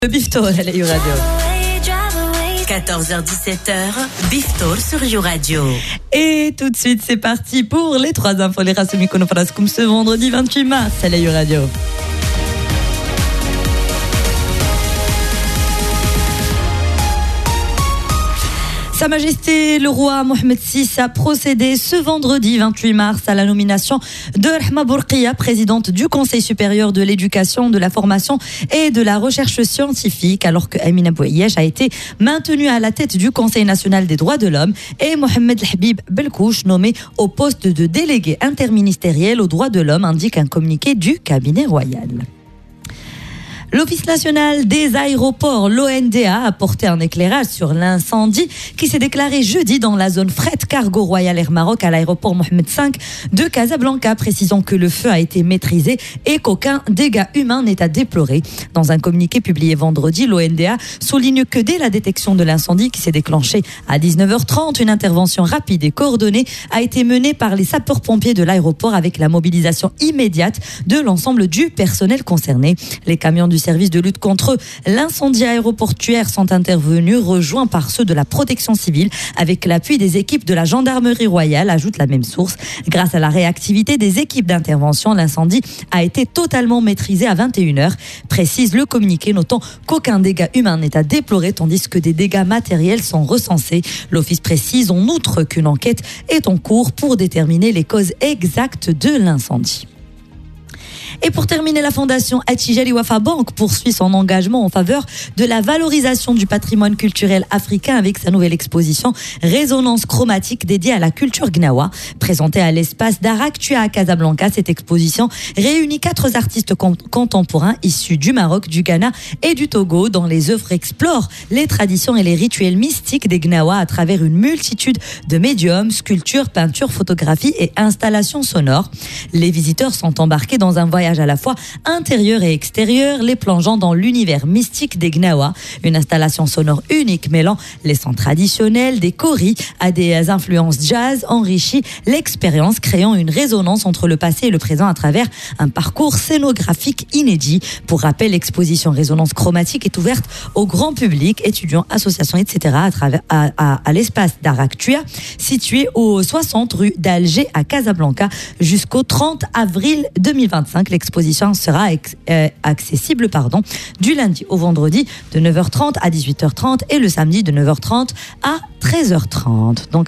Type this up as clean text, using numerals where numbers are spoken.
Le Biftor à la Radio. 14h-17h, Biftor sur You-Radio. Et tout de suite, c'est parti pour les 3 infos. Les Rassoumi Konofaraskum ce vendredi 28 mars à la You-Radio. Sa Majesté le roi Mohamed VI a procédé ce vendredi 28 mars à la nomination de Rahma Bourqiya, présidente du Conseil supérieur de l'éducation, de la formation et de la recherche scientifique, alors que Amina Bouayesh a été maintenue à la tête du Conseil national des droits de l'homme et Mohamed Habib Belkouch nommé au poste de délégué interministériel aux droits de l'homme, indique un communiqué du cabinet royal. L'Office national des aéroports, l'ONDA, a apporté un éclairage sur l'incendie qui s'est déclaré jeudi dans la zone fret cargo Royal Air Maroc à l'aéroport Mohamed V de Casablanca, précisant que le feu a été maîtrisé et qu'aucun dégât humain n'est à déplorer. Dans un communiqué publié vendredi, l'ONDA souligne que dès la détection de l'incendie qui s'est déclenché à 19h30, une intervention rapide et coordonnée a été menée par les sapeurs-pompiers de l'aéroport avec la mobilisation immédiate de l'ensemble du personnel concerné. Les camions du service de lutte contre l'incendie aéroportuaire sont intervenus, rejoints par ceux de la protection civile, avec l'appui des équipes de la gendarmerie royale, ajoute la même source. Grâce à la réactivité des équipes d'intervention, l'incendie a été totalement maîtrisé à 21h, précise le communiqué, notant qu'aucun dégât humain n'est à déplorer, tandis que des dégâts matériels sont recensés. L'Office précise en outre qu'une enquête est en cours pour déterminer les causes exactes de l'incendie. Et pour terminer, la fondation Attijari Wafa Bank poursuit son engagement en faveur de la valorisation du patrimoine culturel africain avec sa nouvelle exposition Résonance chromatique dédiée à la culture gnawa. Présentée à l'espace d'Araktua à Casablanca, cette exposition réunit 4 artistes contemporains issus du Maroc, du Ghana et du Togo, dont les œuvres explorent les traditions et les rituels mystiques des gnawa à travers une multitude de médiums, sculptures, peintures, photographies et installations sonores. Les visiteurs sont embarqués dans un voyage à la fois intérieur et extérieur, les plongeant dans l'univers mystique des Gnawa, une installation sonore unique mêlant les sons traditionnels des Kori à des influences jazz, enrichit l'expérience, créant une résonance entre le passé et le présent à travers un parcours scénographique inédit. Pour rappel, l'exposition Résonance chromatique est ouverte au grand public, étudiants, associations, etc. à l'espace d'Araktua, situé au 60 rue d'Alger à Casablanca, jusqu'au 30 avril 2025. L'exposition sera accessible du lundi au vendredi de 9h30 à 18h30 et le samedi de 9h30 à 13h30. Donc